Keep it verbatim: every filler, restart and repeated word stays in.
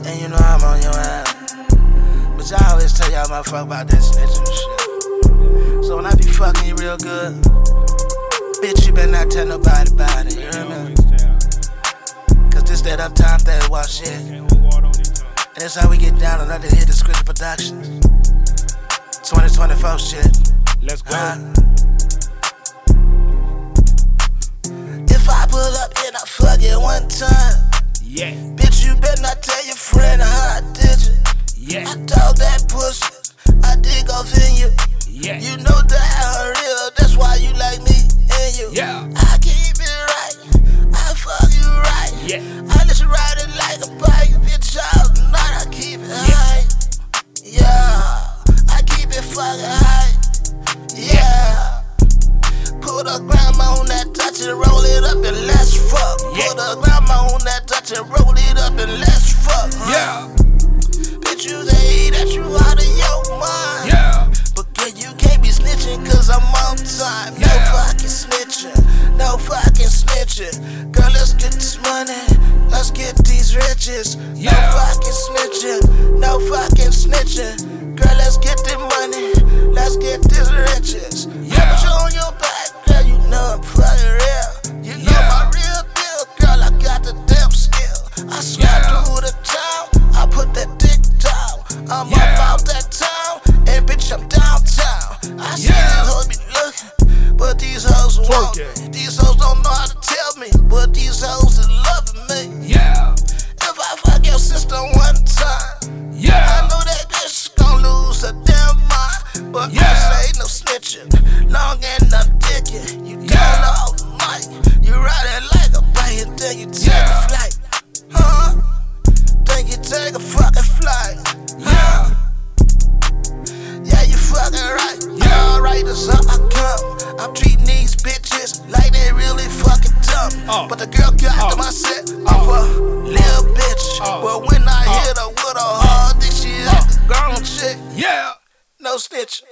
And you know I'm on your ass. But y'all always tell y'all motherfucker about that snitching and shit. So when I be fucking you real good, bitch, you better not tell nobody about it, you hear me? Cause this that uptime third wall shit. And that's how we get down on under here to Scripture Productions. twenty twenty-four shit. Let's go. Uh, if I pull up and I fuck it one time, Yeah. bitch, you better not tell your friend how I did it. Yeah. I dog that pussy, I dig off in you. Yeah. You know that I'm real, that's why you like me and you. Yeah. I keep it right, I fuck you right. Yeah. I let you ride it like a bike, bitch, all night I keep it high. Yeah, I keep it fucking high. Yeah. Put a grandma on that touch and roll it up and let's fuck. Yeah. Put a grandma on that touch and roll it up and let's fuck. Huh? Yeah. Bitch, you say that you out of your mind. Yeah. But girl, you can't be snitching cause I'm on time. No Yeah. fucking snitching, no fucking snitching. Girl, let's get this money, let's get these riches. Yeah. No fucking snitching, no fucking snitching. Girl, let's get the money, let's get these riches. Yeah. I put you on your back, girl, you know I'm fucking real. You know Yeah. my real deal, girl, I got the damn skill. I slide Yeah. through the town, I put that dick down. I'm Yeah. about that town, and bitch, I'm downtown. I see Yeah. these hoes be looking, but these hoes won't. Twerking. These hoes don't know how to tell me, but these hoes is loving me. Yeah. If I fuck your sister one time, I Yeah. know that bitch gon' lose her damn mind. But Yeah. I say no snitching, long and I'm dicking. You Yeah. down all night, you ride it like a bike, and then you take Yeah. a flight. Huh? Then you take a fucking flight. Yeah. Yeah, you fucking right. Yeah. Alright, that's how I come. I'm treating these bitches like they really fucking dumb. Oh. But the girl got Oh. to my set off a little bitch. Oh. But when I Oh. hit her with a hard dick, she is a grown chick. Yeah. No snitching.